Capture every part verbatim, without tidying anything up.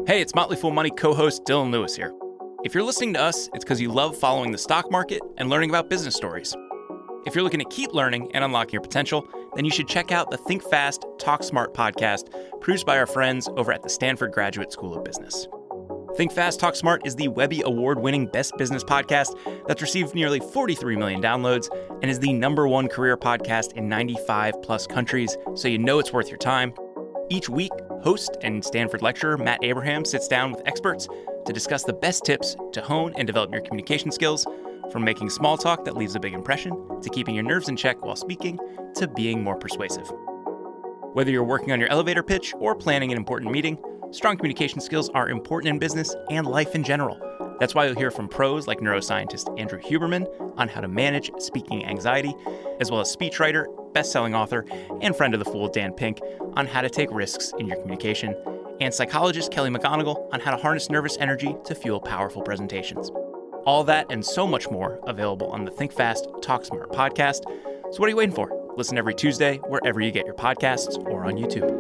Hey, it's Motley Fool Money co-host Dylan Lewis here. If you're listening to us, it's because you love following the stock market and learning about business stories. If you're looking to keep learning and unlocking your potential, then you should check out the Think Fast, Talk Smart podcast produced by our friends over at the Stanford Graduate School of Business. Think Fast, Talk Smart is the Webby Award-winning best business podcast that's received nearly forty-three million downloads and is the number one career podcast in ninety-five plus countries, so you know it's worth your time. Each week, host and Stanford lecturer Matt Abraham sits down with experts to discuss the best tips to hone and develop your communication skills, from making small talk that leaves a big impression, to keeping your nerves in check while speaking, to being more persuasive. Whether you're working on your elevator pitch or planning an important meeting, strong communication skills are important in business and life in general. That's why you'll hear from pros like neuroscientist Andrew Huberman on how to manage speaking anxiety, as well as speechwriter, best-selling author, and friend of the Fool Dan Pink on how to take risks in your communication, and psychologist Kelly McGonigal on how to harness nervous energy to fuel powerful presentations. All that and so much more available on the Think Fast, Talk Smart podcast. So what are you waiting for? Listen every Tuesday wherever you get your podcasts or on YouTube.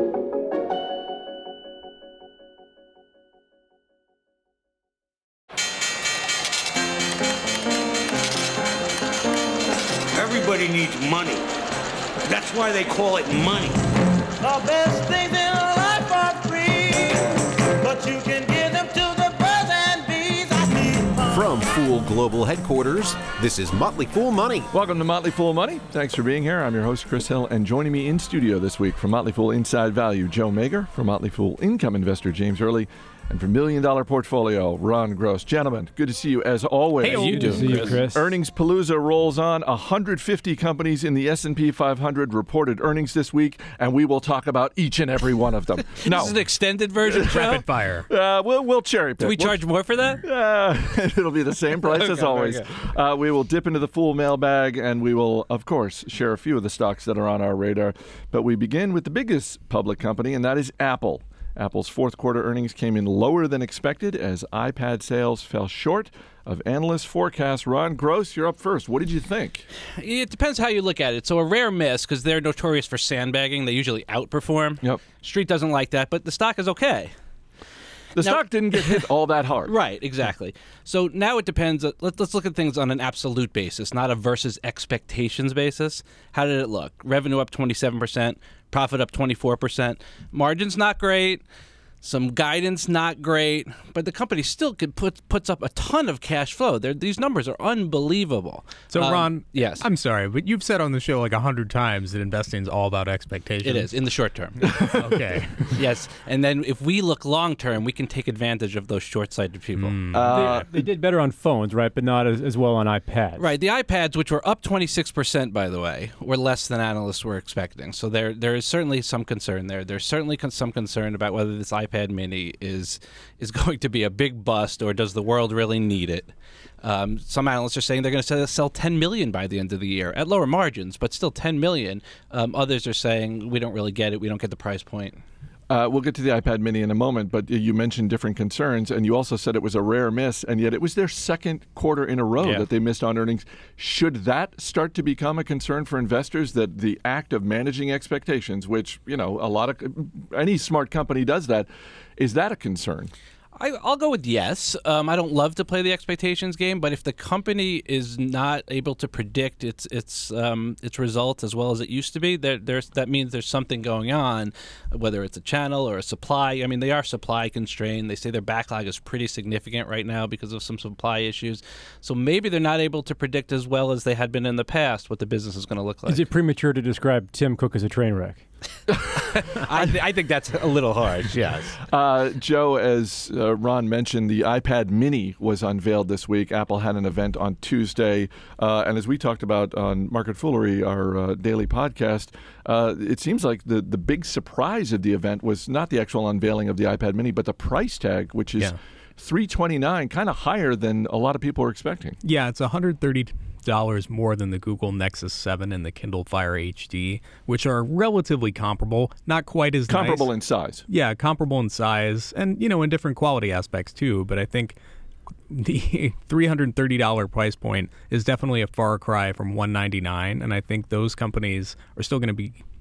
Everybody needs money. That's why they call it money. The best things in life are free, but you can give them to the birds and bees. I need money. From Fool Global Headquarters, this is Motley Fool Money. Welcome to Motley Fool Money. Thanks for being here. I'm your host, Chris Hill, and joining me in studio this week from Motley Fool Inside Value, Joe Mager, from Motley Fool Income Investor, James Early, and from Million Dollar Portfolio, Ron Gross. Gentlemen, good to see you as always. Hey, you doing, Chris? Chris? Earnings Palooza rolls on. one hundred fifty companies in the S and P five hundred reported earnings this week, and we will talk about each and every one of them. No. This is an extended version, Rapid fire. Uh, we'll, we'll cherry pick. Do we we'll, charge more for that? Uh, it'll be the same price okay, as always. Uh, we will dip into the Fool mailbag, and we will, of course, share a few of the stocks that are on our radar. But we begin with the biggest public company, and that is Apple. Apple's fourth quarter earnings came in lower than expected as iPad sales fell short of analyst forecasts. Ron Gross, you're up first. What did you think? It depends how you look at it. So a rare miss, because they're notorious for sandbagging. They usually outperform. Yep. Street doesn't like that, but the stock is okay. The now, stock didn't get hit all that hard. Right, exactly. So now it depends. Let, let's look at things on an absolute basis, not a versus expectations basis. How did it look? Revenue up twenty-seven percent, profit up twenty-four percent. Margins not great. Some guidance not great, but the company still could put puts up a ton of cash flow. They're, these numbers are unbelievable. So, um, Ron, yes, I'm sorry, but you've said on the show like a hundred times that investing is all about expectations. It is in the short term. Okay. Yes, and then if we look long term, we can take advantage of those short-sighted people. Mm. Uh, they, they did better on phones, right, but not as, as well on iPads. Right. The iPads, which were up twenty-six percent, by the way, were less than analysts were expecting. So there there is certainly some concern there. There's certainly con- some concern about whether this iPad mini is is going to be a big bust, or does the world really need it? Um, some analysts are saying they're going to sell ten million by the end of the year at lower margins, but still ten million. Um, others are saying we don't really get it. We don't get the price point. Uh, we'll get to the iPad mini in a moment, but you mentioned different concerns, and you also said it was a rare miss, and yet it was their second quarter in a row yeah. that they missed on earnings. Should that start to become a concern for investors, that the act of managing expectations, which, you know, a lot of any smart company does that, is that a concern? I, I'll go with yes. Um, I don't love to play the expectations game, but if the company is not able to predict its its um, its results as well as it used to be, there, there's that means there's something going on, whether it's a channel or a supply. I mean, they are supply constrained. They say their backlog is pretty significant right now because of some supply issues. So maybe they're not able to predict as well as they had been in the past what the business is going to look like. Is it premature to describe Tim Cook as a train wreck? I, th- I think that's a little harsh, yes. Uh, Joe, as uh, Ron mentioned, the iPad mini was unveiled this week. Apple had an event on Tuesday. Uh, and as we talked about on Market Foolery, our uh, daily podcast, uh, it seems like the, the big surprise of the event was not the actual unveiling of the iPad mini, but the price tag, which is yeah. three hundred twenty-nine dollars, kind of higher than a lot of people were expecting. Yeah, it's one hundred thirty dollars more than the Google Nexus seven and the Kindle Fire H D, which are relatively comparable, not quite as comparable nice. in size. Yeah, comparable in size, and you know, in different quality aspects too. But I think the three hundred thirty dollars price point is definitely a far cry from one hundred ninety-nine dollars, and I think those companies are still going to be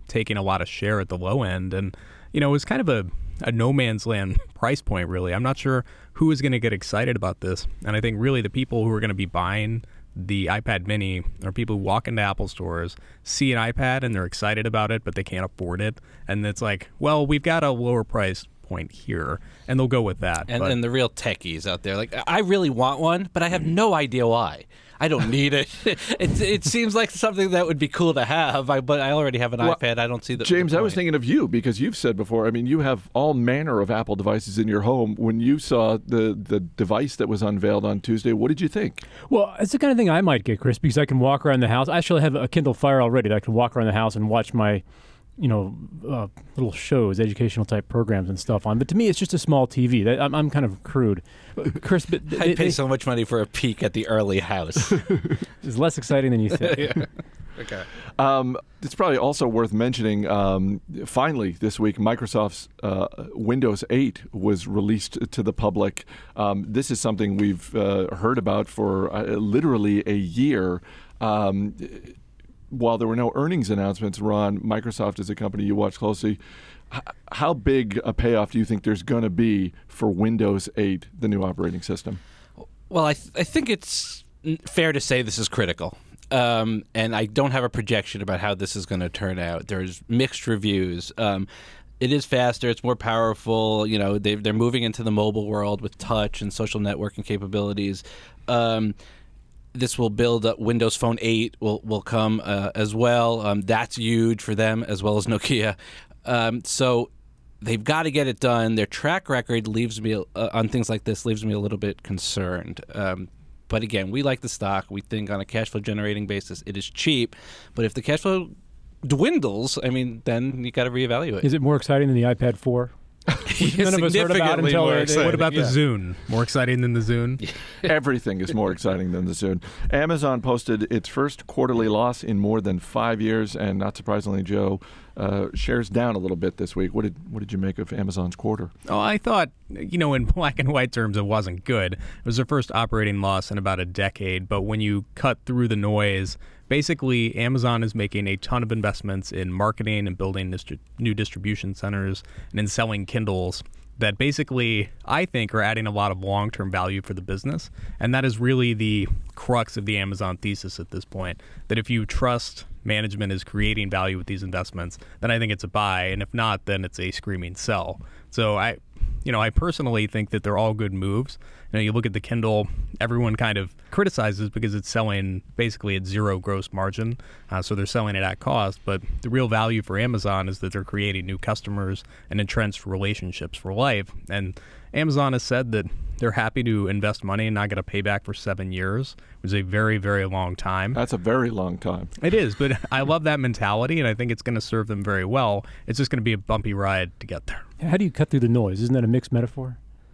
taking a lot of share at the low end. And, you know, it was kind of a, a no man's land price point, really. I'm not sure who is going to get excited about this. And I think really the people who are going to be buying the iPad mini are people who walk into Apple stores, see an iPad, and they're excited about it, but they can't afford it. And it's like, well, we've got a lower price point here, and they'll go with that. And, but, and the real techies out there, like, I really want one, but I have no idea why. I don't need it. it. It seems like something that would be cool to have, I, but I already have an Well, iPad. I don't see the James, the I was point. thinking of you because you've said before, I mean, you have all manner of Apple devices in your home. When you saw the, the device that was unveiled on Tuesday, what did you think? Well, it's the kind of thing I might get, Chris, because I can walk around the house. I actually have a Kindle Fire already that I can walk around the house and watch my, you know, uh, little shows, educational type programs and stuff on. But to me, it's just a small T V. That, I'm, I'm kind of crude. But Chris, but I they- pay they- so much money for a peek at the early house. it's less exciting than you think. Okay. Um, it's probably also worth mentioning, um, finally this week, Microsoft's uh, Windows eight was released to the public. Um, this is something we've uh, heard about for uh, literally a year. Um, while there were no earnings announcements, Ron, Microsoft is a company you watch closely. H- how big a payoff do you think there's going to be for Windows eight, the new operating system? Well, I, th- I think it's fair to say this is critical. Um, and I don't have a projection about how this is going to turn out. There's mixed reviews. Um, it is faster. It's more powerful. You know, they, they're moving into the mobile world with touch and social networking capabilities. Um, this will build up. Windows Phone eight will, will come uh, as well. Um, that's huge for them as well as Nokia. Um, so they've got to get it done. Their track record leaves me uh, on things like this leaves me a little bit concerned. Um, But again, we like the stock. We think on a cash flow generating basis, it is cheap. But if the cash flow dwindles, I mean, then you got to reevaluate. Is it more exciting than the iPad four? Which none of us heard about Significantly until more they- exciting. what about Yeah. the Zune? More exciting than the Zune? Everything is more exciting than the Zune. Amazon posted its first quarterly loss in more than five years, and not surprisingly, Joe, uh, shares down a little bit this week. What did what did you make of Amazon's quarter? Oh, I thought, you know, in black and white terms, it wasn't good. It was their first operating loss in about a decade. But when you cut through the noise, basically, Amazon is making a ton of investments in marketing and building distri- new distribution centers and in selling Kindles that basically, I think, are adding a lot of long-term value for the business. And that is really the crux of the Amazon thesis at this point, that if you trust management is creating value with these investments, then I think it's a buy. And if not, then it's a screaming sell. So I, you know, I personally think that they're all good moves. You know, you look at the Kindle, everyone kind of criticizes because it's selling basically at zero gross margin. Uh, so they're selling it at cost. But the real value for Amazon is that they're creating new customers and entrenched relationships for life. And Amazon has said that they're happy to invest money and not get a payback for seven years. It was a very, very long time. That's a very long time. It is, but I love that mentality, and I think it's going to serve them very well. It's just going to be a bumpy ride to get there. How do you cut through the noise? Isn't that a mixed metaphor?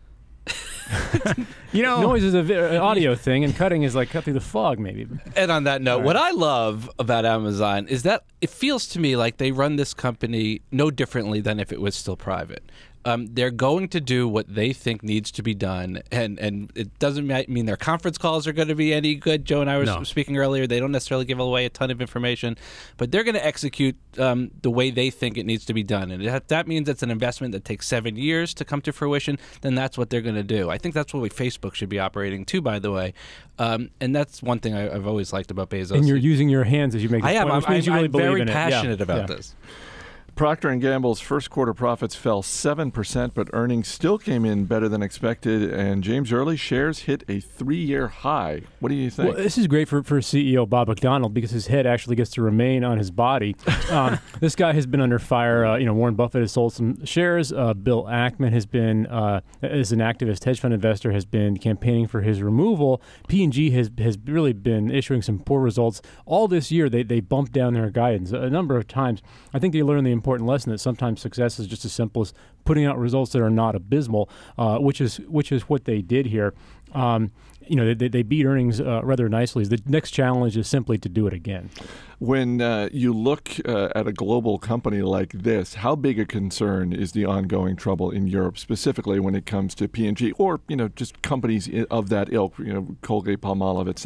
You know, Noise is a vi- an audio thing, and cutting is like cut through the fog, maybe. And on that note, what I love about Amazon is that it feels to me like they run this company no differently than if it was still private. Um, they're going to do what they think needs to be done, and, and it doesn't mi- mean their conference calls are going to be any good. Joe and I were No. speaking earlier. They don't necessarily give away a ton of information, but they're going to execute um, the way they think it needs to be done. And if that means it's an investment that takes seven years to come to fruition, then that's what they're going to do. I think that's what Facebook should be operating too, by the way. Um, and that's one thing I, I've always liked about Bezos. And you're using your hands as you make this I am. point, which I'm, means you I'm really believe very in it. Yeah. passionate about Yeah. this. Procter and Gamble's first quarter profits fell seven percent, but earnings still came in better than expected, and James Early shares hit a three-year high. What do you think? Well, this is great for, for C E O Bob McDonald because his head actually gets to remain on his body. Um, this guy has been under fire. Uh, you know, Warren Buffett has sold some shares. Uh, Bill Ackman has been, uh, as an activist hedge fund investor, has been campaigning for his removal. P and G has has really been issuing some poor results. All this year, they, they bumped down their guidance a number of times. I think they learned the important lesson that sometimes success is just as simple as putting out results that are not abysmal, uh, which is which is what they did here. Um, you know, they, they beat earnings uh, rather nicely. The next challenge is simply to do it again. When uh, you look uh, at a global company like this, how big a concern is the ongoing trouble in Europe, specifically when it comes to P and G or, you know, just companies of that ilk, you know, Colgate, Palmolive, et cetera?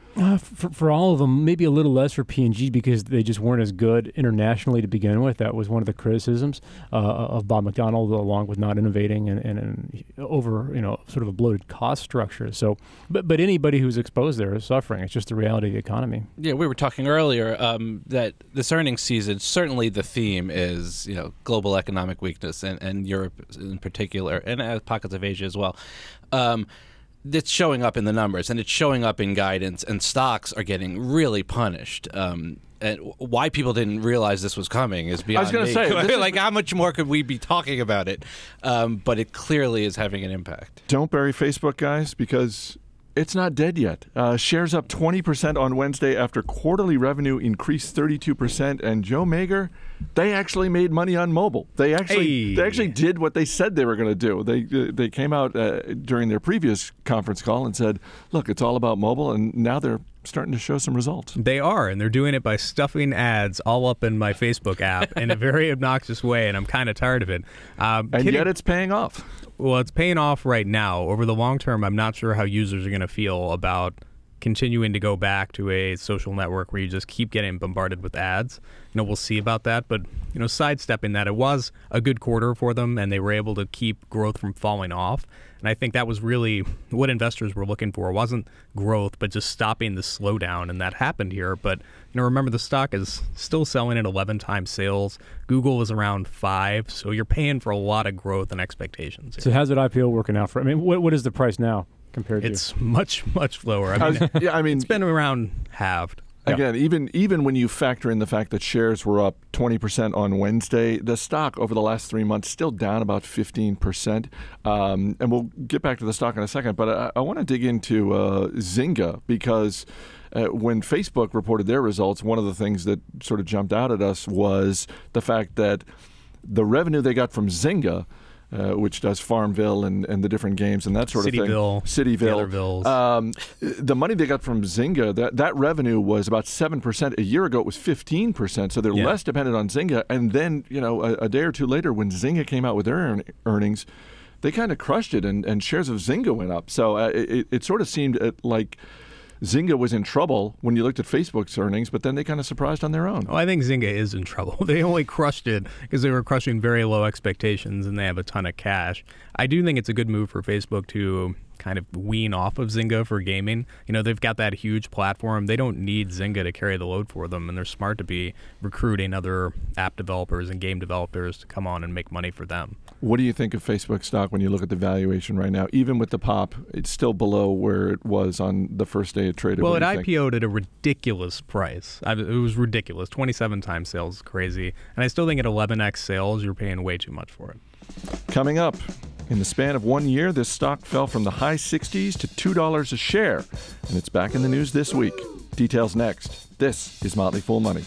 Uh, for, for all of them, maybe a little less for P and G because they just weren't as good internationally to begin with. That was one of the criticisms uh, of Bob McDonald, along with not innovating and, and, and over, you know, sort of a bloated cost structure. So, but but anybody who's exposed there is suffering. It's just the reality of the economy. Yeah, we were talking earlier um, that this earnings season, certainly the theme is, you know, global economic weakness and, and Europe in particular, and uh, pockets of Asia as well. Um, It's showing up in the numbers, and it's showing up in guidance, and stocks are getting really punished. Um, and why people didn't realize this was coming is beyond I was going to say, this like, is... how much more could we be talking about it? Um, but it clearly is having an impact. Don't bury Facebook, guys, because it's not dead yet. Uh, shares up twenty percent on Wednesday after quarterly revenue increased thirty-two percent. And Joe Mager, they actually made money on mobile. They actually hey. they actually did what they said they were going to do. They uh, they came out uh, during their previous conference call and said, look, it's all about mobile. And now they're starting to show some results. They are, and they're doing it by stuffing ads all up in my Facebook app in a very obnoxious way, and I'm kind of tired of it. Um, and kidding. yet it's paying off. Well, it's paying off right now. Over the long term, I'm not sure how users are going to feel about continuing to go back to a social network where you just keep getting bombarded with ads. You know, we'll see about that. But, you know, sidestepping that, it was a good quarter for them, and they were able to keep growth from falling off. And I think that was really what investors were looking for. It wasn't growth, but just stopping the slowdown, and that happened here. But, you know, remember the stock is still selling at eleven times sales. Google is around five, so you're paying for a lot of growth and expectations here. So how's that I P O working out for? I mean, what what is the price now compared It's to? much, much lower. I mean, yeah, I mean, it's been around halved. Again, even even when you factor in the fact that shares were up twenty percent on Wednesday, the stock over the last three months still down about fifteen percent. Um, and we'll get back to the stock in a second, but I, I want to dig into uh, Zynga because uh, when Facebook reported their results, one of the things that sort of jumped out at us was the fact that the revenue they got from Zynga, Uh, which does Farmville and, and the different games and that sort Cityville, of thing. Cityville. Cityville. Um, the money they got from Zynga, that, that revenue was about seven percent. A year ago, it was fifteen percent. So they're Yeah. less dependent on Zynga. And then, you know, a, a day or two later, when Zynga came out with their earn, earnings, they kind of crushed it, and, and shares of Zynga went up. So uh, it, it sort of seemed uh, like Zynga was in trouble when you looked at Facebook's earnings, but then they kind of surprised on their own. Oh, I think Zynga is in trouble. They only crushed it because they were crushing very low expectations and they have a ton of cash. I do think it's a good move for Facebook to kind of wean off of Zynga for gaming. You know, they've got that huge platform. They don't need Zynga to carry the load for them, and they're smart to be recruiting other app developers and game developers to come on and make money for them. What do you think of Facebook stock when you look at the valuation right now? Even with the pop, it's still below where it was on the first day it traded. Well, What it do you I think? P O'd at a ridiculous price. I, it was ridiculous. twenty-seven times sales is crazy. And I still think at eleven x sales, you're paying way too much for it. Coming up, in the span of one year, this stock fell from the high sixties to two dollars a share, and it's back in the news this week. Details next. This is Motley Fool Money.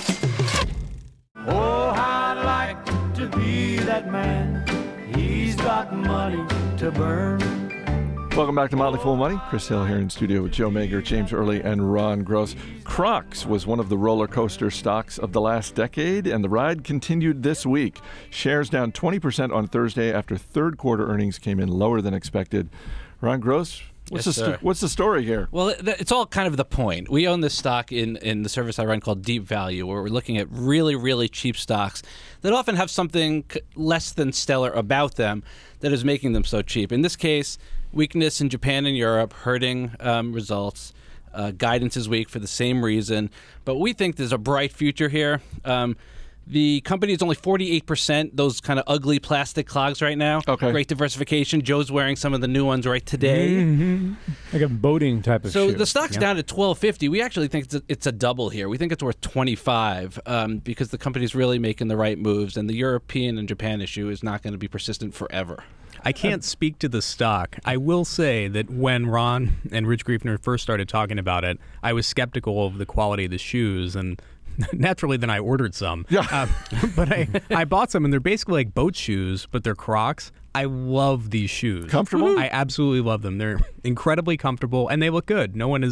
Oh, I'd like to be that man. He's got money to burn. Welcome back to Motley Fool Money. Chris Hill here in studio with Joe Mager, James Early, and Ron Gross. Crocs was one of the roller coaster stocks of the last decade, and the ride continued this week. Shares down twenty percent on Thursday after third quarter earnings came in lower than expected. Ron Gross, what's, Yes, the, sto- sir. what's the story here? Well, it- it's all kind of the point. We own this stock in, in the service I run called Deep Value, where we're looking at really, really cheap stocks that often have something c- less than stellar about them that is making them so cheap. In this case, weakness in Japan and Europe hurting um, results. Uh, guidance is weak for the same reason. But we think there's a bright future here. Um, the company is only forty-eight percent, those kind of ugly plastic clogs right now. Okay. Great diversification. Joe's wearing some of the new ones right today. Mm-hmm. Like a boating type of So shoe. the stock's Yeah. down at twelve fifty. We actually think it's a, it's a double here. We think it's worth twenty-five um, because the company's really making the right moves, and the European and Japan issue is not going to be persistent forever. I can't speak to the stock. I will say that when Ron and Rich Griefner first started talking about it, I was skeptical of the quality of the shoes, and naturally then I ordered some. Yeah. Uh, but I, I bought some, and they're basically like boat shoes, but they're Crocs. I love these shoes. Comfortable? I absolutely love them. They're incredibly comfortable, and they look good. No one has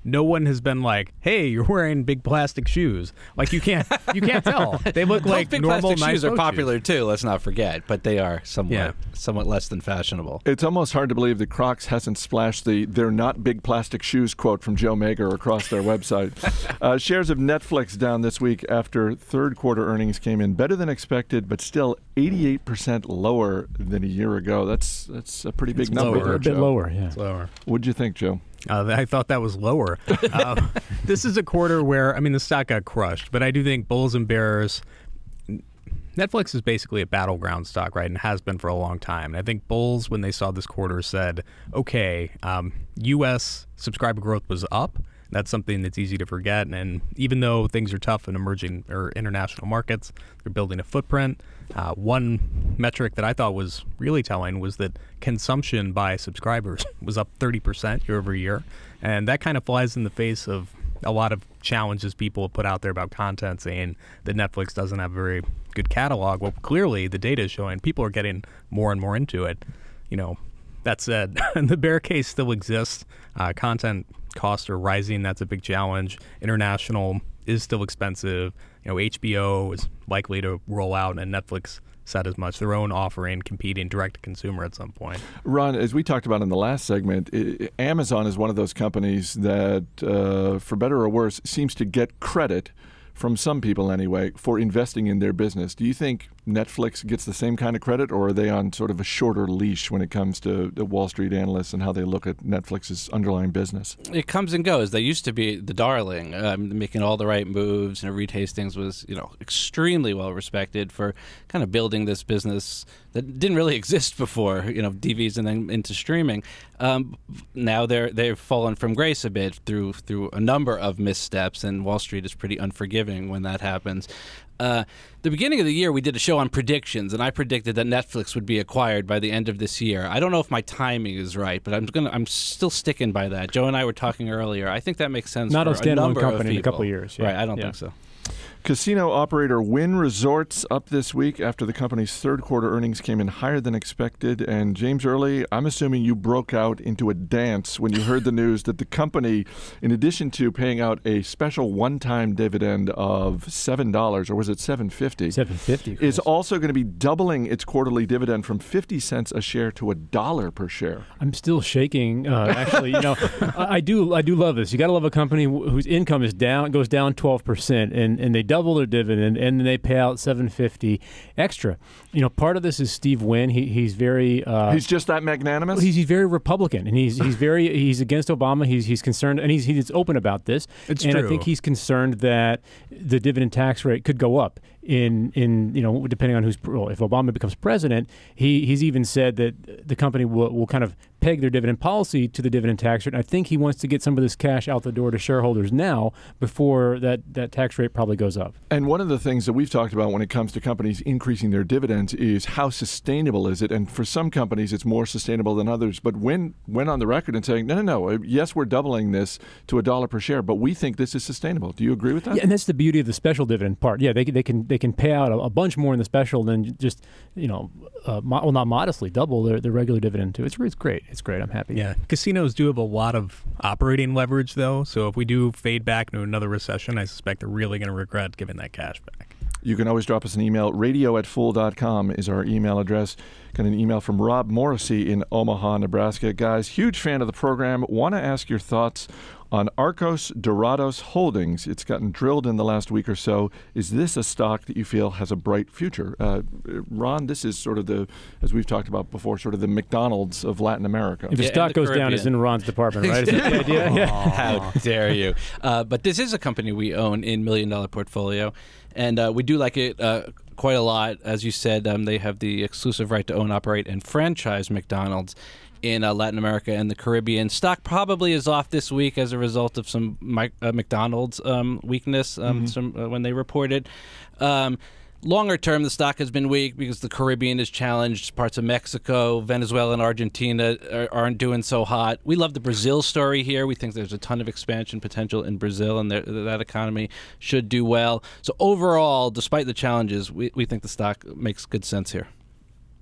no one has been like, "Hey, you're wearing big plastic shoes." Like you can't, you can't tell. They look Those like big normal, plastic nice shoes are boat popular too. Let's not forget, but they are somewhat, Yeah. somewhat less than fashionable. It's almost hard to believe that Crocs hasn't splashed the "they're not big plastic shoes" quote from Joe Mager across their website. uh, shares of Netflix down this week after third quarter earnings came in better than expected, but still eighty-eight percent lower than a year ago. That's that's a pretty big It's number. lower. There, A bit Joe. lower, yeah. It's lower. What'd you think, Joe? Uh, I thought that was lower. uh, this is a quarter where, I mean, the stock got crushed, but I do think bulls and bears. Netflix is basically a battleground stock, right, and has been for a long time. And I think bulls, when they saw this quarter, said, okay, um, U S subscriber growth was up. That's something that's easy to forget. And even though things are tough in emerging or international markets, they're building a footprint. Uh, one metric that I thought was really telling was that consumption by subscribers was up thirty percent year over year. And that kind of flies in the face of a lot of challenges people have put out there about content, saying that Netflix doesn't have a very good catalog. Well, clearly the data is showing people are getting more and more into it. You know, that said, the bear case still exists. Uh, content costs are rising. That's a big challenge. International is still expensive. You know, H B O is likely to roll out, and Netflix said as much. Their own offering, competing direct to consumer at some point. Ron, as we talked about in the last segment, I- Amazon is one of those companies that, uh, for better or worse, seems to get credit from some people anyway for investing in their business. Do you think Netflix gets the same kind of credit, or are they on sort of a shorter leash when it comes to the Wall Street analysts and how they look at Netflix's underlying business? It comes and goes. They used to be the darling, um, making all the right moves. And Reed Hastings was, you know, extremely well respected for kind of building this business that didn't really exist before, you know, D Vs and then into streaming. Um, now they're they've fallen from grace a bit through through a number of missteps, and Wall Street is pretty unforgiving when that happens. Uh, the beginning of the year, we did a show on predictions, and I predicted that Netflix would be acquired by the end of this year. I don't know if my timing is right, but I'm gonna I'm still sticking by that. Joe and I were talking earlier. I think that makes sense. Not for a standalone number company of in a couple people. of years. Yeah. Right? I don't Yeah. think so. Casino operator Wynn Resorts up this week after the company's third quarter earnings came in higher than expected. And James Early, I'm assuming you broke out into a dance when you heard the news that the company, in addition to paying out a special one-time dividend of seven dollars, or was it seven fifty? seven fifty. Is also going to be doubling its quarterly dividend from fifty cents a share to a dollar per share. I'm still shaking. Uh, actually, you know, I, I do I do love this. You got to love a company wh- whose income is down goes down twelve percent, and and they double their dividend, and then they pay out seven fifty extra. You know, part of this is Steve Wynn. He he's very uh, He's just that magnanimous? He's, he's very Republican, and he's he's very he's against Obama. He's he's concerned, and he's he's open about this. It's and true. I think he's concerned that the dividend tax rate could go up in in you know depending on who's well, if Obama becomes president. He he's even said that the company will will kind of peg their dividend policy to the dividend tax rate. And I think he wants to get some of this cash out the door to shareholders now before that that tax rate probably goes up. And one of the things that we've talked about when it comes to companies increasing their dividends is how sustainable is it? And for some companies, it's more sustainable than others. But Wynn went on the record and saying, no, no, no, yes, we're doubling this to a dollar per share, but we think this is sustainable. Do you agree with that? Yeah, and that's the beauty of the special dividend part. Yeah, they they can they can pay out a, a bunch more in the special than just you know, uh, mo- well not modestly double their, their regular dividend too. It's it's great. It's great. I'm happy. Yeah, casinos do have a lot of operating leverage, though. So if we do fade back into another recession, I suspect they're really going to regret giving that cash back. You can always drop us an email. radio at fool dot com is our email address. Got an email from Rob Morrissey in Omaha, Nebraska. Guys, huge fan of the program. Want to ask your thoughts on Arcos Dorados Holdings. It's gotten drilled in the last week or so. Is this a stock that you feel has a bright future? Uh, Ron, this is sort of the, as we've talked about before, sort of the McDonald's of Latin America. If the Yeah, stock in the goes down, Caribbean. it's in Ron's department, right? Is that the idea? Yeah. How dare you? Uh, but this is a company we own in Million Dollar Portfolio, and uh, we do like it uh, quite a lot. As you said, um, they have the exclusive right to own, operate, and franchise McDonald's in uh, Latin America and the Caribbean. Stock probably is off this week as a result of some Mi- uh, McDonald's um, weakness um, Mm-hmm. some, uh, when they reported. Um, Longer term, the stock has been weak because the Caribbean is challenged. Parts of Mexico, Venezuela, and Argentina are, aren't doing so hot. We love the Brazil story here. We think there's a ton of expansion potential in Brazil, and there, that economy should do well. So overall, despite the challenges, we, we think the stock makes good sense here.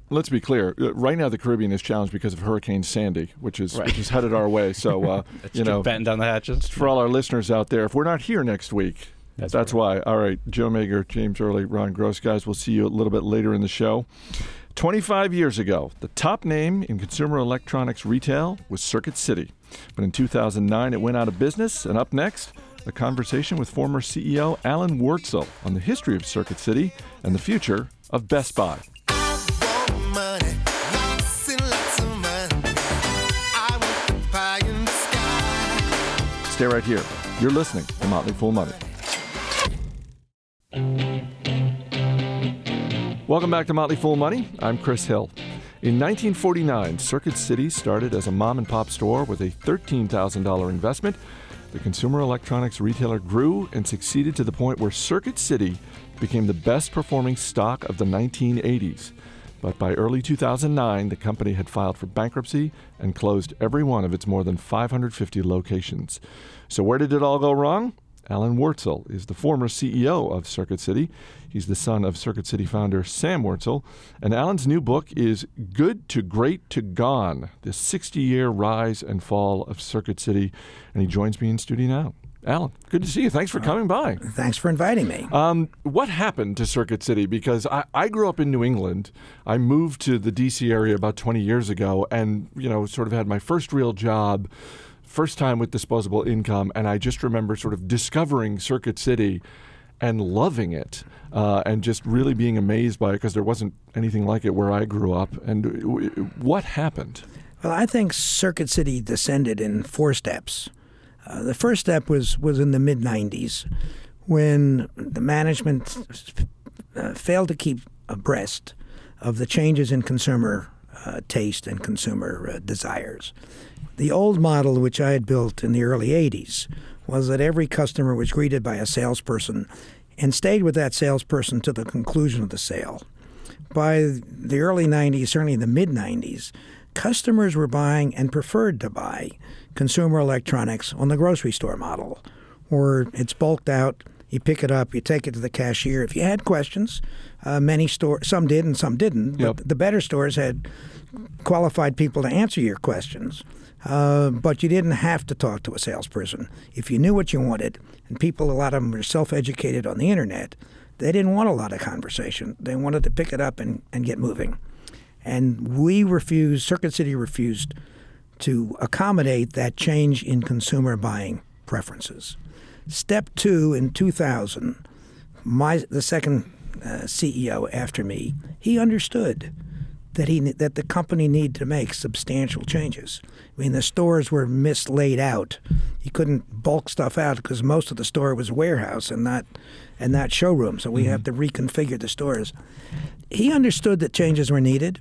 let's be clear. Uh, Right now, the Caribbean is challenged because of Hurricane Sandy, which is which is headed our way. So, uh, you know, batten down the hatches. for all our listeners out there, if we're not here next week, That's, that's why. All right, Joe Mager, James Early, Ron Gross, guys, we'll see you a little bit later in the show. twenty-five years ago, the top name in consumer electronics retail was Circuit City. But in two thousand nine, it went out of business. And up next, a conversation with former C E O Alan Wurtzel on the history of Circuit City and the future of Best Buy. Stay right here. You're listening to Motley Fool Money. Welcome back to Motley Fool Money. I'm Chris Hill. In nineteen forty-nine, Circuit City started as a mom-and-pop store with a thirteen thousand dollars investment. The consumer electronics retailer grew and succeeded to the point where Circuit City became the best-performing stock of the nineteen eighties. But by early two thousand nine, the company had filed for bankruptcy and closed every one of its more than five hundred fifty locations. So where did it all go wrong? Alan Wurtzel is the former C E O of Circuit City. He's the son of Circuit City founder Sam Wurtzel. And Alan's new book is Good to Great to Gone, the sixty-year rise and fall of Circuit City. And he joins me in studio now. Alan, good to see you. Thanks for coming by. Thanks for inviting me. Um, what happened to Circuit City? Because I, I grew up in New England. I moved to the D C area about twenty years ago and, you know, sort of had my first real job, first time with disposable income. And I just remember sort of discovering Circuit City and loving it uh, and just really being amazed by it because there wasn't anything like it where I grew up. And w- what happened? Well, I think Circuit City descended in four steps. Uh, the first step was, was in the mid nineties when the management uh, failed to keep abreast of the changes in consumer uh, taste and consumer uh, desires. The old model, which I had built in the early eighties, was that every customer was greeted by a salesperson and stayed with that salesperson to the conclusion of the sale. By the early nineties, certainly the mid nineties, customers were buying and preferred to buy consumer electronics on the grocery store model, where it's bulked out, you pick it up, you take it to the cashier. If you had questions, uh, many stores, some did and some didn't, Yep. but the better stores had qualified people to answer your questions. Uh, but you didn't have to talk to a salesperson. If you knew what you wanted, and people, a lot of them were self-educated on the internet, they didn't want a lot of conversation. They wanted to pick it up and, and get moving. And we refused, Circuit City refused to accommodate that change in consumer buying preferences. Step two, in two thousand, my the second uh, C E O after me, he understood that he that the company needed to make substantial changes. I mean, the stores were mislaid out. You couldn't bulk stuff out because most of the store was a warehouse and not and not showroom. So we mm-hmm. have to reconfigure the stores. He understood that changes were needed,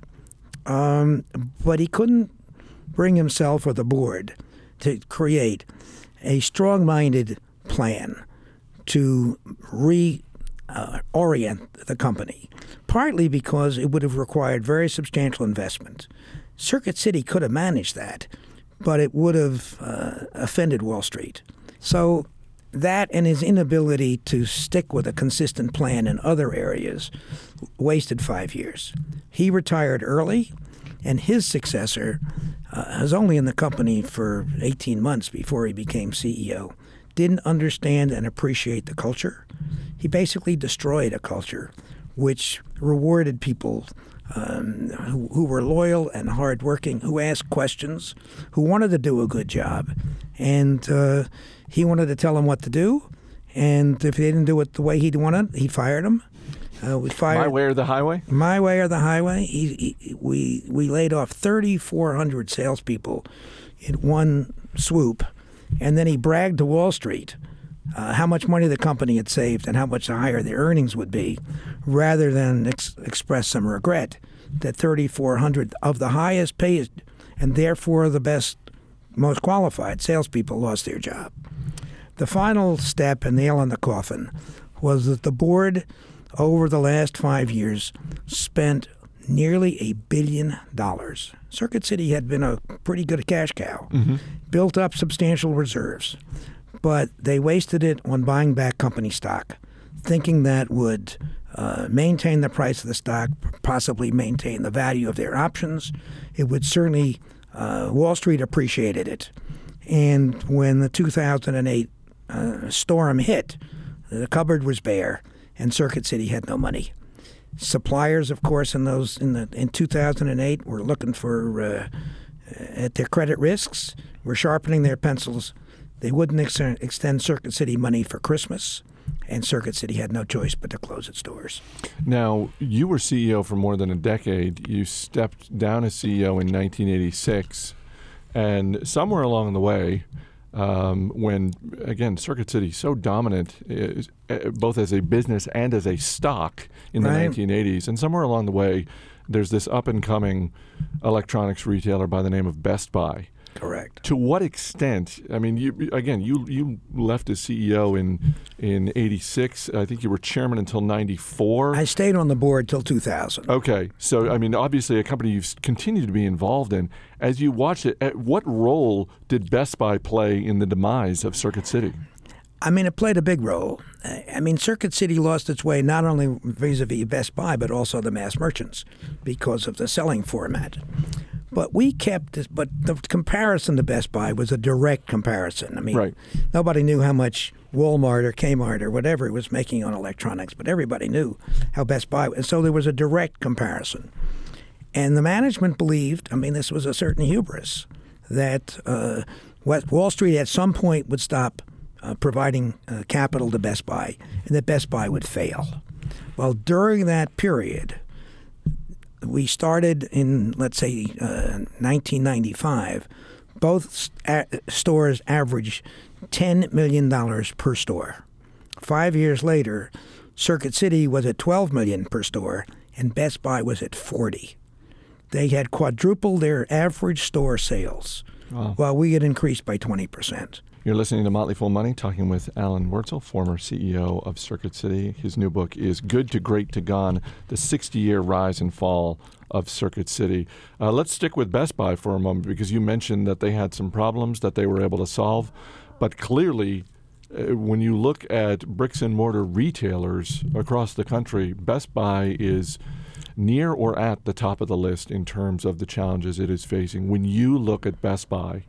um, but he couldn't bring himself or the board to create a strong-minded plan to re uh, orient the company, partly because it would have required very substantial investment. Circuit City could have managed that, but it would have uh, offended Wall Street. So that and his inability to stick with a consistent plan in other areas wasted five years. He retired early, and his successor uh, was only in the company for eighteen months before he became C E O. Didn't understand and appreciate the culture. He basically destroyed a culture which rewarded people um, who, who were loyal and hardworking, who asked questions, who wanted to do a good job. And uh, he wanted to tell them what to do. And if they didn't do it the way he wanted, he fired them. Uh, we fired My way or the highway? My way or the highway. He, he, we we laid off thirty-four hundred salespeople in one swoop, and then he bragged to Wall Street uh, how much money the company had saved and how much higher the earnings would be, rather than ex- express some regret that thirty-four hundred of the highest paid and therefore the best, most qualified salespeople lost their job. The final step and nail in the coffin was that the board, over the last five years, spent nearly a billion dollars. Circuit City had been a pretty good cash cow, mm-hmm. built up substantial reserves, but they wasted it on buying back company stock, thinking that would uh, maintain the price of the stock, possibly maintain the value of their options. It would certainly, uh, Wall Street appreciated it. And when the two thousand eight uh, storm hit, the cupboard was bare, and Circuit City had no money. Suppliers, of course, in those in the in two thousand eight were looking for uh, at their credit risks, were sharpening their pencils. They wouldn't ex- extend Circuit City money for Christmas, and Circuit City had no choice but to close its doors. Now, you were C E O for more than a decade. You stepped down as C E O in nineteen eighty-six, and somewhere along the way, um, when, again, Circuit City so dominant, is, uh, both as a business and as a stock in the Right. nineteen eighties, and somewhere along the way, there's this up-and-coming electronics retailer by the name of Best Buy. Correct. To what extent? I mean, you again, you you left as C E O in in eighty-six. I think you were chairman until ninety-four. I stayed on the board till two thousand. Okay, so I mean, obviously, a company you've continued to be involved in. As you watched it, at what role did Best Buy play in the demise of Circuit City? I mean, it played a big role. I mean, Circuit City lost its way not only vis-a-vis Best Buy, but also the mass merchants because of the selling format. But we kept this, but the comparison to Best Buy was a direct comparison. I mean, Right. nobody knew how much Walmart or Kmart or whatever it was making on electronics, but everybody knew how Best Buy was. And so there was a direct comparison. And the management believed, I mean, this was a certain hubris, that uh, Wall Street at some point would stop uh, providing uh, capital to Best Buy, and that Best Buy would fail. Well, during that period, we started in, let's say, uh, nineteen ninety-five. Both a- stores averaged ten million dollars per store. Five years later, Circuit City was at twelve million dollars per store, and Best Buy was at forty. They had quadrupled their average store sales, Wow. while we had increased by twenty percent. You're listening to Motley Fool Money, talking with Alan Wurtzel, former C E O of Circuit City. His new book is Good to Great to Gone, the sixty-year rise and fall of Circuit City. Uh, let's stick with Best Buy for a moment, because you mentioned that they had some problems that they were able to solve. But clearly, uh, when you look at bricks and mortar retailers across the country, Best Buy is near or at the top of the list in terms of the challenges it is facing. When you look at Best Buy,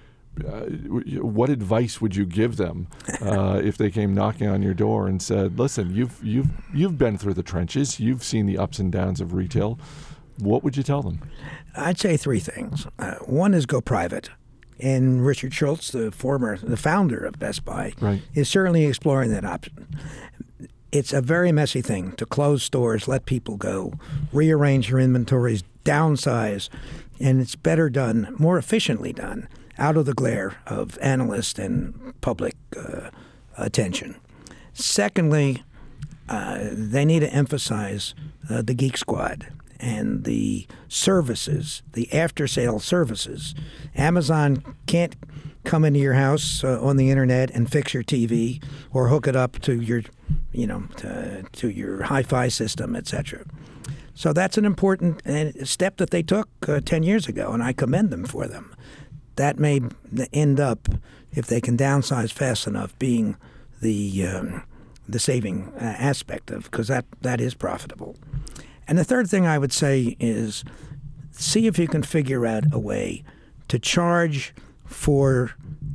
Uh, what advice would you give them uh, if they came knocking on your door and said, "Listen, you've you've you've been through the trenches, you've seen the ups and downs of retail"? What would you tell them? I'd say three things. Uh, one is go private, and Richard Schultz, the former, the founder of Best Buy, Right. is certainly exploring that option. It's a very messy thing to close stores, let people go, rearrange your inventories, downsize, and it's better done, more efficiently done, out of the glare of analyst and public uh, attention. Secondly, uh, they need to emphasize uh, the Geek Squad and the services, the after-sale services. Amazon can't come into your house uh, on the internet and fix your T V or hook it up to your, you know, to, to your hi-fi system, et cetera. So that's an important uh, step that they took uh, ten years ago, and I commend them for them. That may end up, if they can downsize fast enough, being the um, the saving uh, aspect of, because that, that is profitable. And the third thing I would say is see if you can figure out a way to charge for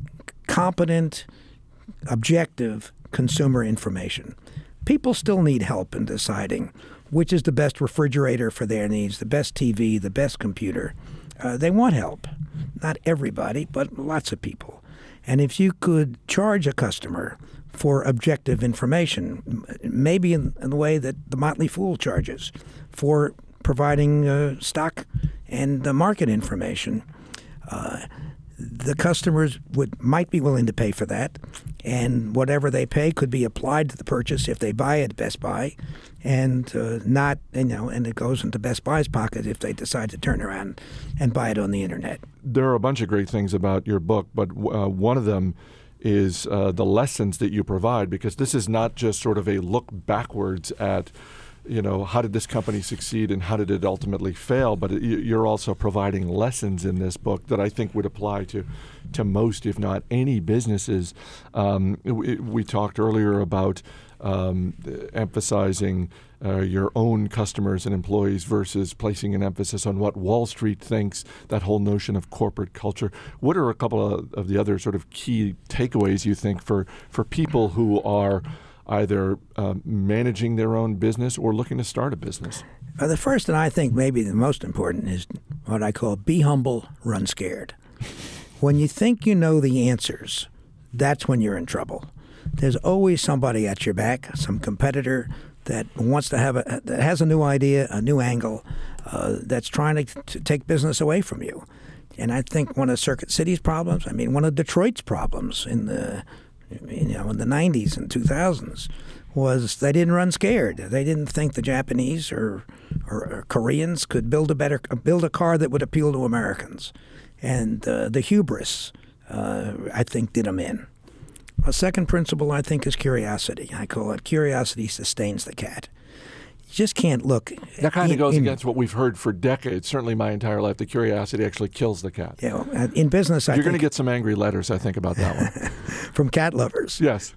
competent, objective consumer information. People still need help in deciding which is the best refrigerator for their needs, the best T V, the best computer. Uh, they want help. Not everybody, but lots of people. And if you could charge a customer for objective information, maybe in, in the way that the Motley Fool charges for providing uh, stock and uh, market information, uh, the customers would might be willing to pay for that, and whatever they pay could be applied to the purchase if they buy it at Best Buy, and uh, not you know, and it goes into Best Buy's pocket if they decide to turn around and buy it on the internet. There are a bunch of great things about your book, but uh, one of them is uh, the lessons that you provide, because this is not just sort of a look backwards at you know, how did this company succeed and how did it ultimately fail? But it, you're also providing lessons in this book that I think would apply to, to most, if not any, businesses. Um, we, we talked earlier about um, emphasizing uh, your own customers and employees versus placing an emphasis on what Wall Street thinks, that whole notion of corporate culture. What are a couple of, of the other sort of key takeaways you think for, for people who are either uh, managing their own business or looking to start a business? Uh, the first, and I think maybe the most important, is what I call be humble, run scared. When you think you know the answers, that's when you're in trouble. There's always somebody at your back, some competitor that wants to have a, that has a new idea, a new angle, uh, that's trying to, to take business away from you. And I think one of Circuit City's problems, I mean, one of Detroit's problems in the you know, in the nineties and two thousands was they didn't run scared. They didn't think the Japanese or, or, or Koreans could build a better build a car that would appeal to Americans. And uh, the hubris, uh, I think, did them in. A second principle, I think, is curiosity. I call it curiosity sustains the cat. You just can't look. That kind in, of goes in, against what we've heard for decades, certainly my entire life. The curiosity actually kills the cat. You know, in business, I You're going to think, get some angry letters, I think, about that one. from cat lovers. Yes.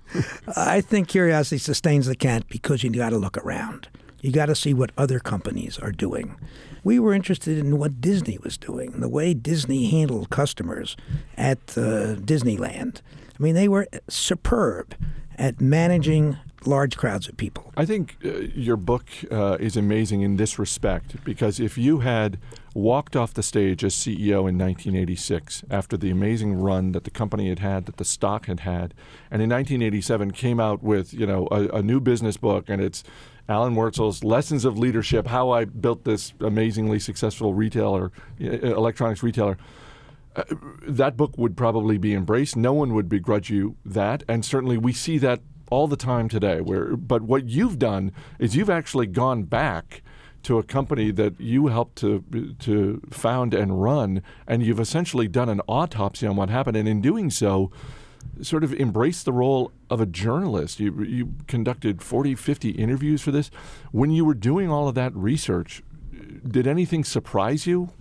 I think curiosity sustains the cat because you got to look around. You got to see what other companies are doing. We were interested in what Disney was doing, the way Disney handled customers at uh, Disneyland. I mean, they were superb at managing large crowds of people. I think uh, your book uh, is amazing in this respect, because if you had walked off the stage as C E O in nineteen eighty-six after the amazing run that the company had had, that the stock had had, and in nineteen eighty-seven came out with, you know, a, a new business book, and it's Alan Wurzel's Lessons of Leadership, how I built this amazingly successful retailer, electronics retailer, uh, that book would probably be embraced. No one would begrudge you that, and certainly we see that all the time today. Where, but what you've done is you've actually gone back to a company that you helped to to found and run, and you've essentially done an autopsy on what happened, and in doing so, sort of embraced the role of a journalist. You, you conducted forty, fifty interviews for this. When you were doing all of that research, did anything surprise you?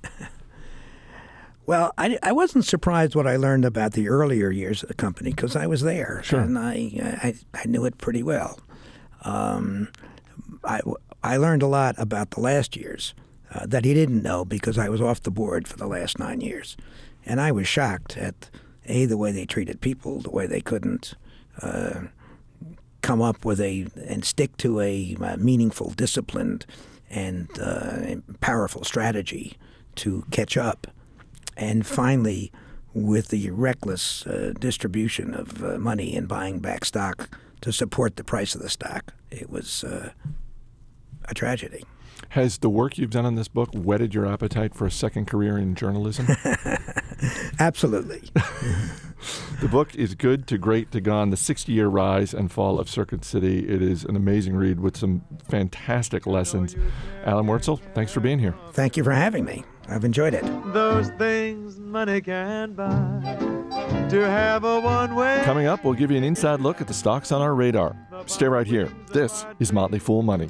Well, I, I wasn't surprised what I learned about the earlier years of the company because I was there, sure. and I, I I knew it pretty well. Um, I, I learned a lot about the last years uh, that he didn't know because I was off the board for the last nine years. And I was shocked at, A, the way they treated people, the way they couldn't uh, come up with a and stick to a, a meaningful, disciplined, and uh, powerful strategy to catch up. And finally, with the reckless uh, distribution of uh, money and buying back stock to support the price of the stock, it was uh, a tragedy. Has the work you've done on this book whetted your appetite for a second career in journalism? Absolutely. The book is Good to Great to Gone, the sixty-year rise and fall of Circuit City. It is an amazing read with some fantastic lessons. Alan Wurzel, thanks for being here. Thank you for having me. I've enjoyed it. Those things money can buy, to have a one-way. Coming up, we'll give you an inside look at the stocks on our radar. Stay right here. This is Motley Fool Money.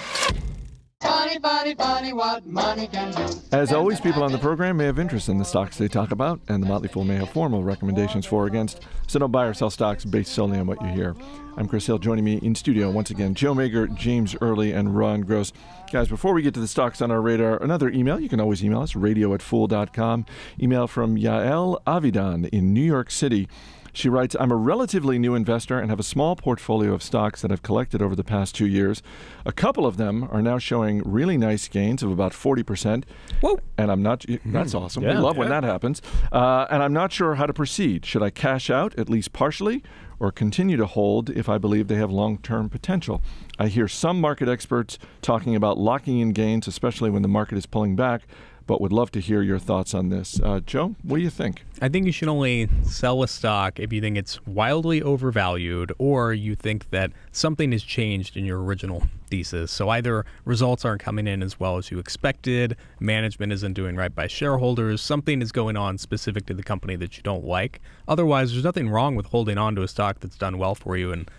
Funny, funny, funny what money can do. As always, people on the program may have interest in the stocks they talk about, and the Motley Fool may have formal recommendations for or against, so don't buy or sell stocks based solely on what you hear. I'm Chris Hill. Joining me in studio once again, Joe Mager, James Early, and Ron Gross. Guys, before we get to the stocks on our radar, another email. You can always email us, radio at fool dot com. Email from Yael Avidan in New York City. She writes, I'm a relatively new investor and have a small portfolio of stocks that I've collected over the past two years. A couple of them are now showing really nice gains of about forty percent. Whoa. And I'm not, that's awesome. Yeah, we love yeah. when that happens. Uh, and I'm not sure how to proceed. Should I cash out, at least partially, or continue to hold if I believe they have long-term potential? I hear some market experts talking about locking in gains, especially when the market is pulling back, but would love to hear your thoughts on this. Uh, Joe, what do you think? I think you should only sell a stock if you think it's wildly overvalued or you think that something has changed in your original thesis. So either results aren't coming in as well as you expected, management isn't doing right by shareholders, something is going on specific to the company that you don't like. Otherwise, there's nothing wrong with holding on to a stock that's done well for you and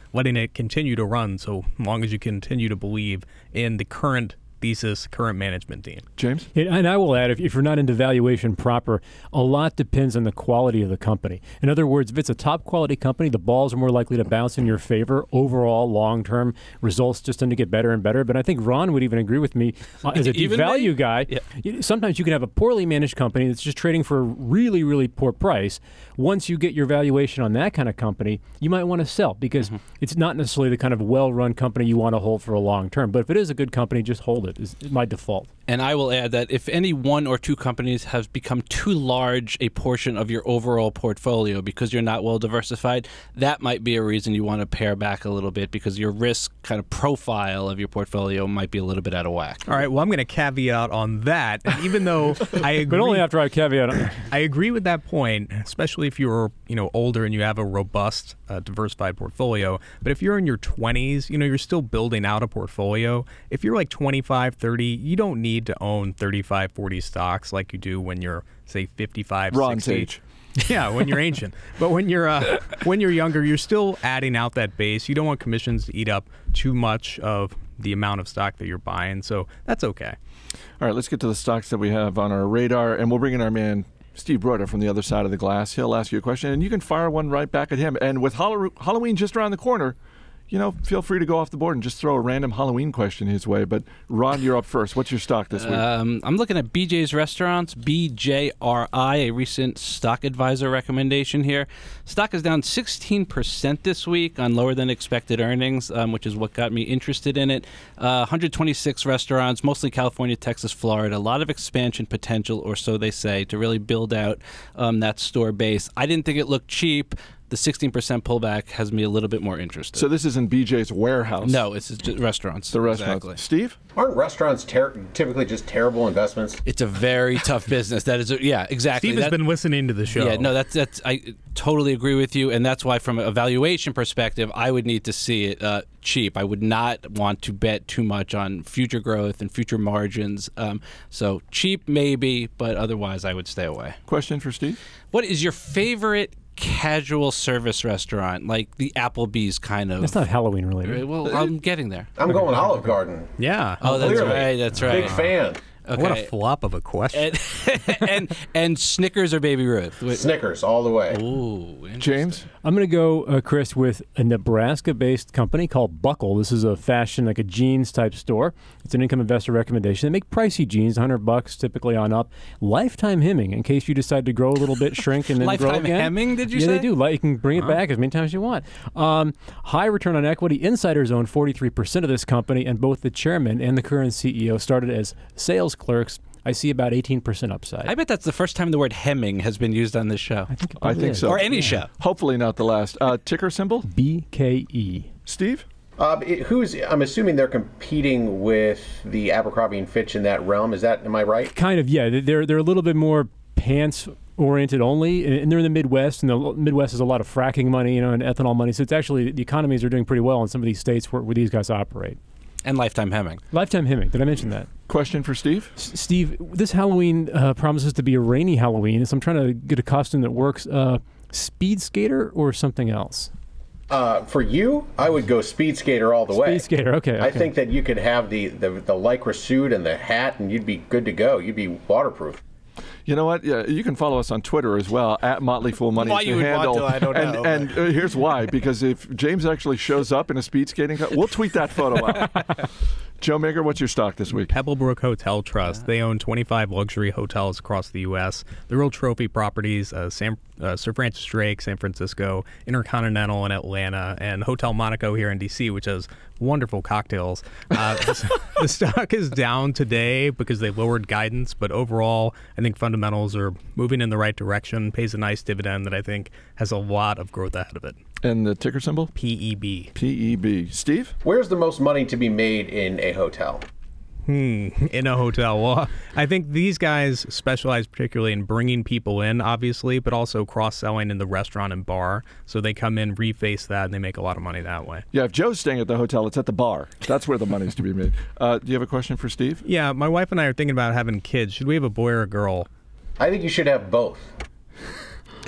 letting it continue to run so long as you continue to believe in the current thesis, current management team. James? Yeah, and I will add, if, if you're not into valuation proper, a lot depends on the quality of the company. In other words, if it's a top quality company, the balls are more likely to bounce in your favor. Overall, long-term results just tend to get better and better. But I think Ron would even agree with me uh, as a deep Even value me? guy. Yeah. you- Sometimes you can have a poorly managed company that's just trading for a really, really poor price. Once you get your valuation on that kind of company, you might want to sell because Mm-hmm. it's not necessarily the kind of well-run company you want to hold for a long term. But if it is a good company, just hold it, is my default. And I will add that if any one or two companies have become too large a portion of your overall portfolio because you're not well diversified, that might be a reason you want to pare back a little bit because your risk kind of profile of your portfolio might be a little bit out of whack. All right, well, I'm going to caveat on that. And even though I agree, But only after I caveat it. I agree with that point, especially if you're you know older and you have a robust, uh, diversified portfolio. But if you're in your twenties, you know you're still building out a portfolio. If you're like twenty-five, thirty, you don't need to own thirty-five, forty stocks like you do when you're, say, fifty-five, Ron's sixty. age. Yeah, when you're ancient. But when you're uh, when you're younger, you're still adding out that base. You don't want commissions to eat up too much of the amount of stock that you're buying. So that's okay. All right, let's get to the stocks that we have on our radar, and we'll bring in our man, Steve Broder, from the other side of the glass. He'll ask you a question, and you can fire one right back at him. And with Hall- Halloween just around the corner, you know, feel free to go off the board and just throw a random Halloween question his way. But, Ron, you're up first. What's your stock this week? Um, I'm looking at B J's Restaurants, B J R I, a recent stock advisor recommendation here. Stock is down sixteen percent this week on lower than expected earnings, um, which is what got me interested in it. Uh, one hundred twenty-six restaurants, mostly California, Texas, Florida. A lot of expansion potential, or so they say, to really build out um, that store base. I didn't think it looked cheap. The sixteen percent pullback has me a little bit more interested. So this isn't B J's warehouse? No, it's just restaurants. The restaurants. Exactly. Steve? Aren't restaurants ter- typically just terrible investments? It's a very tough business. That is, a, yeah, exactly. Steve has That- been listening to the show. Yeah, no, that's that's. I totally agree with you, and that's why, from a valuation perspective, I would need to see it uh, cheap. I would not want to bet too much on future growth and future margins. Um, so cheap, maybe, but otherwise, I would stay away. Question for Steve? What is your favorite casual service restaurant, like the Applebee's kind of? That's not Halloween related. Well, I'm getting there. I'm going Olive Garden. Yeah. Oh, that's Clearly. right. That's right. Big fan. Okay. What a flop of a question. And, and and Snickers or Baby Ruth? Wait. Snickers all the way. Ooh, James? I'm going to go, uh, Chris, with a Nebraska-based company called Buckle. This is a fashion, like a jeans type store. It's an income investor recommendation. They make pricey jeans, one hundred bucks typically on up. Lifetime hemming, in case you decide to grow a little bit, shrink, and then grow Lifetime again. hemming, did you yeah, say? they do. Like, you can bring it back as many times as you want. Um, high return on equity. Insiders own forty-three percent of this company, and both the chairman and the current C E O started as sales clerks. I see about eighteen percent upside. I bet that's the first time the word hemming has been used on this show. I think, it I probably think is. so. Or any show. Hopefully not the last. Uh, ticker symbol? B K E. Steve? Uh, it- who's? I'm assuming they're competing with the Abercrombie and Fitch in that realm. Is that? Am I right? Kind of, yeah. They're they're a little bit more pants oriented only, and they're in the Midwest, and the Midwest has a lot of fracking money, you know, and ethanol money. So it's actually the economies are doing pretty well in some of these states where, where these guys operate. And lifetime hemming. Lifetime hemming. Did I mention that? Question for Steve? S- Steve, this Halloween uh, promises to be a rainy Halloween, so I'm trying to get a costume that works. Uh, speed skater or something else? Uh, for you, I would go Speed Skater all the way. Speed skater, okay, I okay. think that you could have the, the the lycra suit and the hat, and you'd be good to go. You'd be waterproof. You know what? Yeah, you can follow us on Twitter as well, at Motley Fool Money. Why is the you would want handle. to, I don't and, know. And uh, here's why. Because if James actually shows up in a speed skating car, we'll tweet that photo out. Joe Mager, what's your stock this week? Pebblebrook Hotel Trust. They own twenty-five luxury hotels across the U S. They're real trophy properties, uh, San, uh, Sir Francis Drake, San Francisco, Intercontinental in Atlanta, and Hotel Monaco here in D C, which has wonderful cocktails. Uh, the, the stock is down today because they lowered guidance, but overall, I think fundamentals are moving in the right direction, pays a nice dividend that I think has a lot of growth ahead of it. And the ticker symbol? P E B. P E B. Steve? Where's the most money to be made in a hotel? Hmm, in a hotel. Well, I think these guys specialize particularly in bringing people in, obviously, but also cross-selling in the restaurant and bar. So they come in, reface that, and they make a lot of money that way. Yeah, if Joe's staying at the hotel, it's at the bar. That's where the money's to be made. Uh, do you have a question for Steve? Yeah, my wife and I are thinking about having kids. Should we have a boy or a girl? I think you should have both.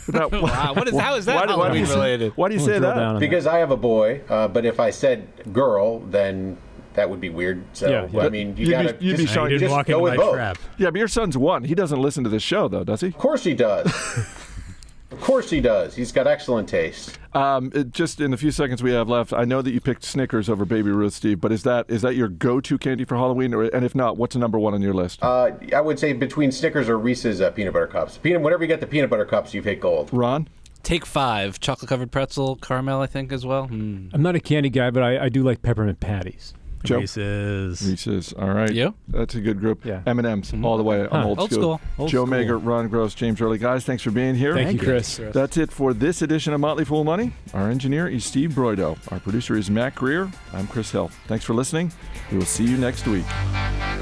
Now, Wow, what is- how is that why do- why do you Halloween say- related? Why do you We'll say drill down that? on Because I have a boy, uh, but if I said girl, then that would be weird. So Yeah, yeah. I mean, you You'd be- gotta you'd be just, showing- You didn't just walk go into with my both. trap. Yeah, but your son's one. He doesn't listen to this show, though, does he? Of course he does. Of course he does. He's got excellent taste. Um, it, just in the few seconds we have left, I know that you picked Snickers over Baby Ruth, Steve. But is that is that your go-to candy for Halloween? Or, and if not, what's the number one on your list? Uh, I would say between Snickers or Reese's uh, peanut butter cups. Peanut, whenever you get the peanut butter cups, you've hit gold. Ron? Take five. Chocolate covered pretzel, caramel, I think, as well. Mm. I'm not a candy guy, but I, I do like peppermint patties. Joe? Reese's. Reese's. All right. You? That's a good group. Yeah. M and M's Mm-hmm. all the way. I'm Huh. old, Old school. school. Old Joe school. Mager, Ron Gross, James Early. Guys, thanks for being here. Thank, you, Chris. That's it for this edition of Motley Fool Money. Our engineer is Steve Broido. Our producer is Matt Greer. I'm Chris Hill. Thanks for listening. We will see you next week.